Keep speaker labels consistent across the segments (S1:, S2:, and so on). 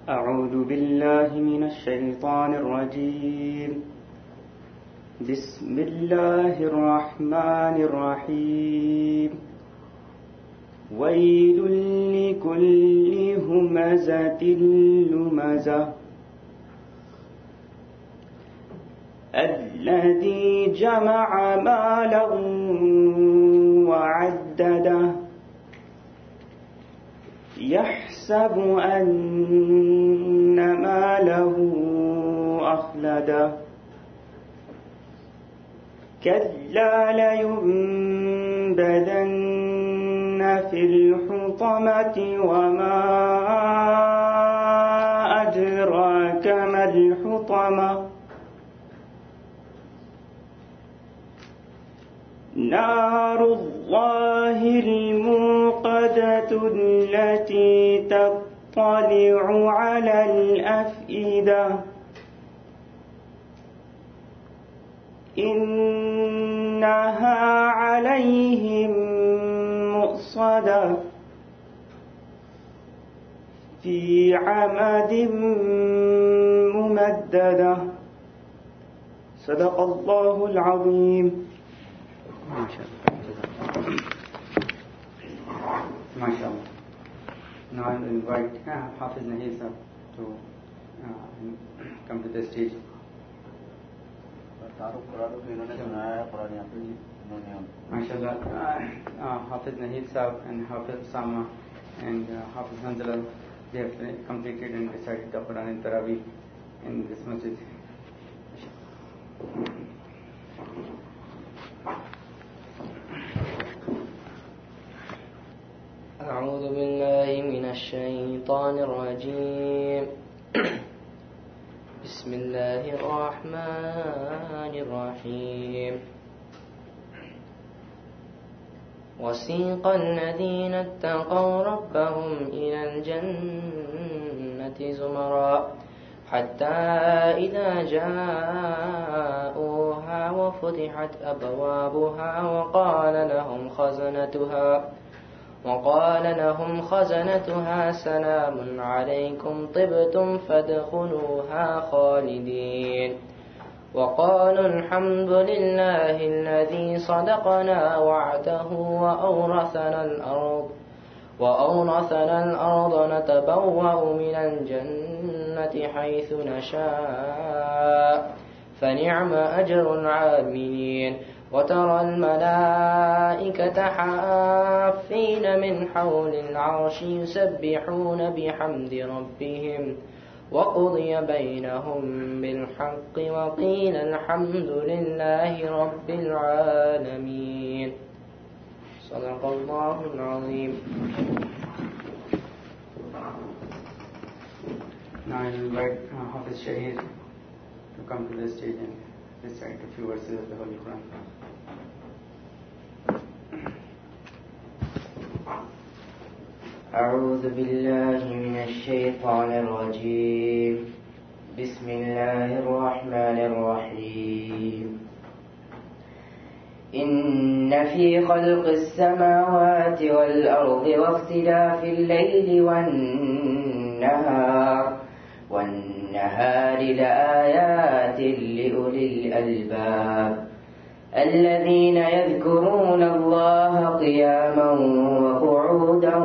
S1: أعوذ بالله من الشيطان الرجيم. بسم الله الرحمن الرحيم. ويل لكل همزة لمزة الذي جمع مالا وعدده يحسب أن ماله أخلده كلا لينبذن في الحطمة وما أدراك ما الحطمة نار الله الموقدة التي تطلع على الأفئدة إنها عليهم مؤصدة في عمد ممددة. صدق الله العظيم. MashaAllah. Now I will invite Hafiz Nahir sir to come to the stage. MashaAllah. Hafiz Nahir sir and Hafiz Sama and Hafiz Hanzala, they have completed and recited the Quran and Taraweeh in this masjid.
S2: أعوذ بالله من الشيطان الرجيم. بسم الله الرحمن الرحيم. وسيق الذين اتقوا ربهم إلى الجنة زمرا حتى إذا جاءوها وفتحت أبوابها وقال لهم خزنتها سلام عليكم طبتم فادخلوها خالدين وقالوا الحمد لله الذي صدقنا وعده وأورثنا الأرض نتبوأ من الجنة حيث نشاء فنعم أجر العاملين. وترى الملائكة حافين من حول العرش يسبحون بحمد ربهم وقضي بينهم بالحق وقيل الحمد لله رب العالمين. صدق الله العظيم.
S1: Now I invite Hafiz Shahir to come to the stage and recite a few verses of the Holy Quran.
S2: أعوذ بالله من الشيطان الرجيم. بسم الله الرحمن الرحيم. إن في خلق السماوات والأرض واختلاف الليل والنهار لآيات لأولي الألباب الذين يذكرون الله قياما وقعودا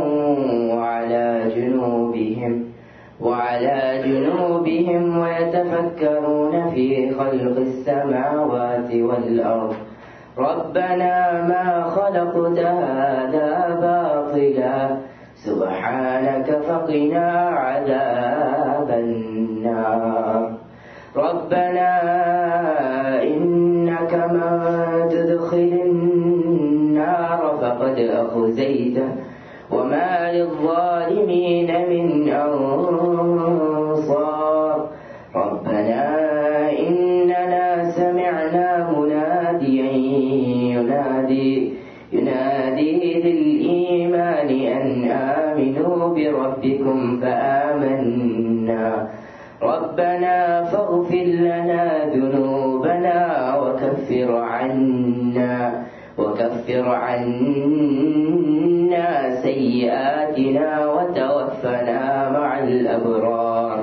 S2: وعلى جنوبهم ويتفكرون في خلق السماوات والأرض ربنا ما خلقت هذا باطلا سبحانك فقنا عذاب النار. ربنا إنك من تدخل النار فقد أخزيته وما للظالمين من أنصار. ربنا إننا سمعنا مناديا ينادي للإيمان أن آمنوا بربكم فآمنا. ربنا فاغفر لنا ذنوبنا وكفر عنا سيئاتنا وتوفنا مع الأبرار.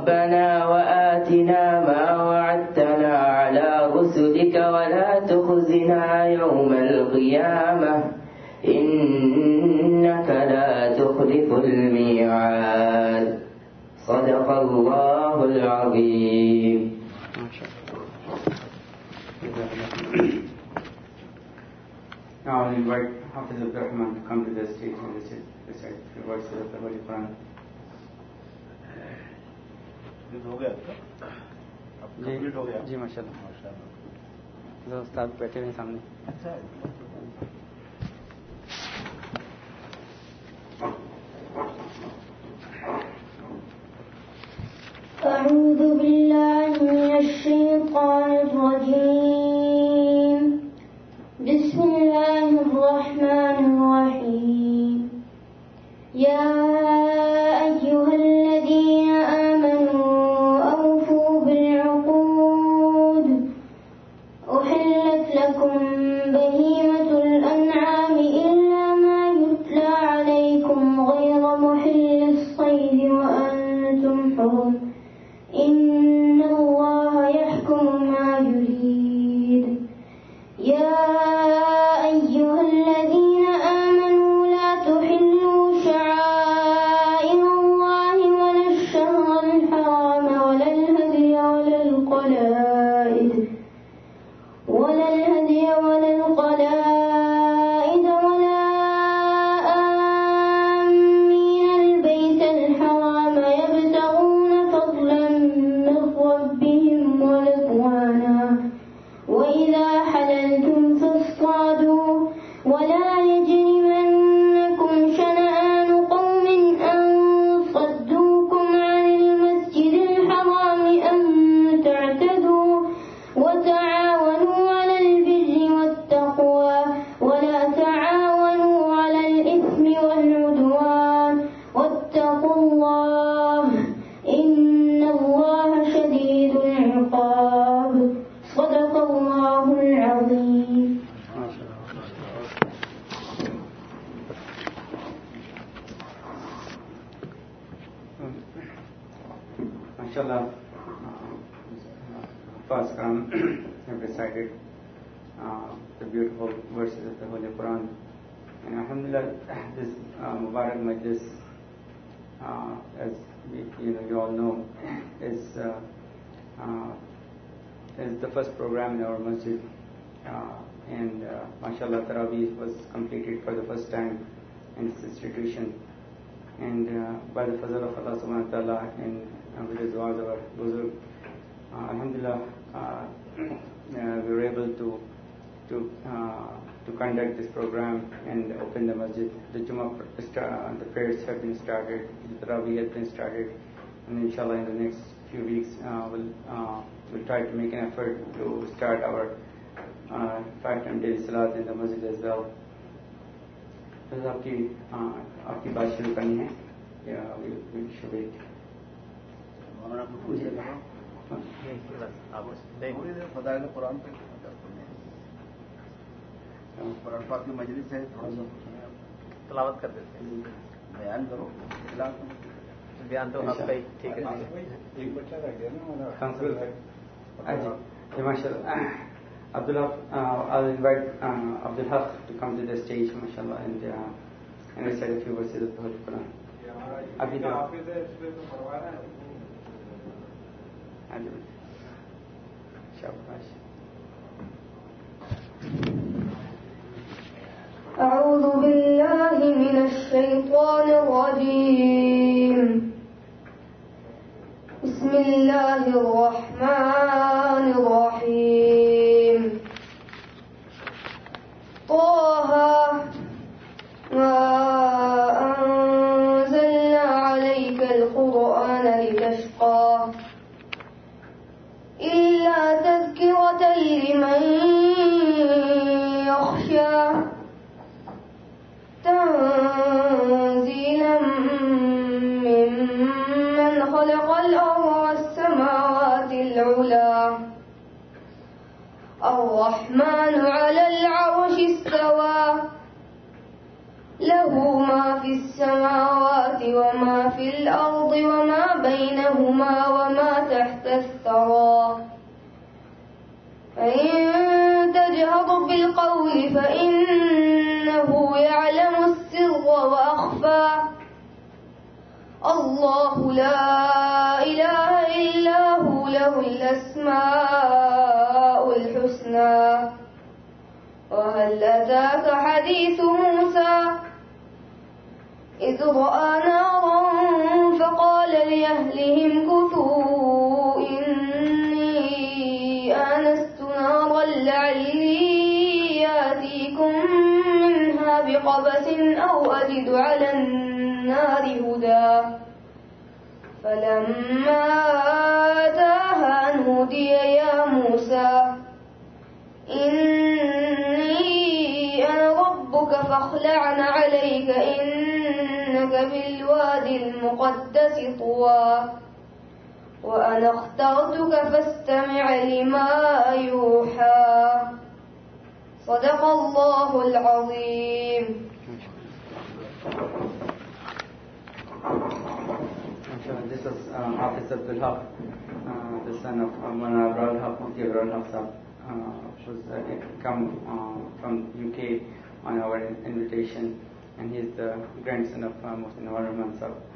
S2: ربنا وآتنا ما وعدتنا على رسلك ولا تخزنا يوم القيامة إنك لا تخلف الميعاد. صدق الله العظيم.
S1: Now I'll invite Hafiz Abdul Rahman to come to the stage and recite the verses of the Holy Quran.
S3: हो गया कंप्लीट हो गया
S1: जी माशाल्लाह उस्ताद बैठे हैं सामने.
S3: अच्छा
S4: أعوذ بالله من الشيطان الرجيم. بسم الله الرحمن الرحيم. يا أيها الذين آمنوا أوفوا بالعقود. أحلت لكم بهيمة الأنعام إلا ما يتلى عليكم غير محل الصيد وأنتم حرم. إن الله يحكم ما يريد. يا أيها الذين آمنوا لا تحلوا شعائر الله ولا الشهر الحرام ولا الهدي ولا القلائد ولا ولا آمين البيت الحرام يبتغون فضلا من ربهم ورضوانا. وإذا حللتم فاصطادوا ولا يجرمنكم شنآن قوم أن صدوكم عن المسجد الحرام أن تعتدوا. وتعاونوا على البر والتقوى ولا تعاونوا على الإثم والعدوان واتقوا الله إن الله شديد العقاب. صدق الله العظيم.
S1: MashaAllah, first have recited the beautiful verses of the Holy Quran. And Alhamdulillah, this Mubarak Majlis, as you all know, is the first program in our masjid. And MashaAllah, Taraweeh was completed for the first time in this institution. And by the fazl of Allah subhanahu wa ta'ala and with the du'as of our Buzurg, Alhamdulillah, we were able to conduct this program and open the masjid. The Jummah, the prayers have been started, the Taraweeh has been started, and inshallah in the next few weeks we'll try to make an effort to start our 5-time daily salat in the masjid as well. तो आपकी बात शुरू करनी है या शुरू
S3: कुरान पाक की मजलिस है, थोड़ा सा
S5: तलावत कर देते हैं,
S3: बयान करो।
S5: बयान तो आपका ही ठीक है।
S3: एक बच्चा रह गया ना
S1: हमारा। MashaAllah. Abdullah, I'll invite Abdul Haq to come to the stage, MashaAllah, and recite a few verses of the Holy Quran. अभी तो शाबाश।
S4: أعوذ بالله من الشيطان الرجيم. بسم الله الرحمن الرحيم. طه ما أنزلنا عليك القرآن لتشقى إلا تذكرة لمن يخشى تنزيلا ممن خلق الأرض والسماوات العلى الرحمن على العرش استوى له ما في السماوات وما في الأرض وما بينهما وما تحت الثرى فإن تجهر بالقول فإنه يعلم السر وأخفى الله لا إله إلا هو له الأسماء الحسنى وهل أتاك حديث موسى إذ رأى نارا فقال لأهلهم كثوا إني آنست نارا لعلي آتيكم منها بقبس أو أجد على النار هدى فلما أتاها نودي يا موسى إني أنا ربك فاخلع عليك إنك بالوادي المقدس طوى وأنا اخترتك فاستمع لما يوحى صدق الله العظيم.
S1: This is Hafiz Abdul Haq, the son of Mana Abral Haq, Mufti Abral Haq Sahib, who's come from UK on our invitation, and he is the grandson of Mufti Nawar Rahman Sahib.